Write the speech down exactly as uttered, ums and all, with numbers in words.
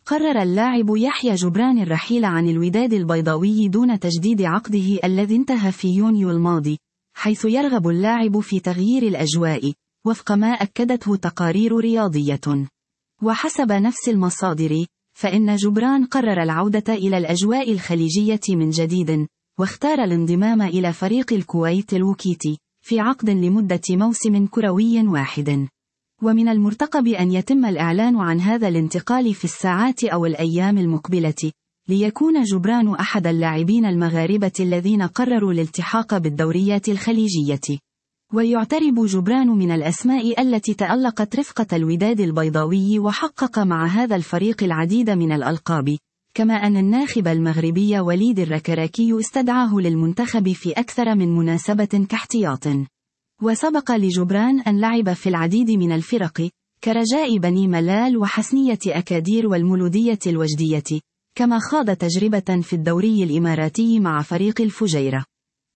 قرر اللاعب يحيى جبران الرحيل عن الوداد البيضاوي دون تجديد عقده الذي انتهى في يونيو الماضي، حيث يرغب اللاعب في تغيير الأجواء، وفق ما أكدته تقارير رياضية. وحسب نفس المصادر، فإن جبران قرر العودة إلى الأجواء الخليجية من جديد، واختار الانضمام إلى فريق الكويت الوكيتي، في عقد لمدة موسم كروي واحد. ومن المرتقب أن يتم الإعلان عن هذا الانتقال في الساعات أو الأيام المقبلة، ليكون جبران أحد اللاعبين المغاربة الذين قرروا الالتحاق بالدوريات الخليجية. ويعترب جبران من الأسماء التي تألقت رفقة الوداد البيضاوي وحقق مع هذا الفريق العديد من الألقاب، كما أن الناخب المغربي وليد الركراكي استدعاه للمنتخب في أكثر من مناسبة كاحتياط. وسبق لجبران أن لعب في العديد من الفرق، كرجاء بني ملال وحسنية أكادير والمولودية الوجدية، كما خاض تجربة في الدوري الإماراتي مع فريق الفجيرة.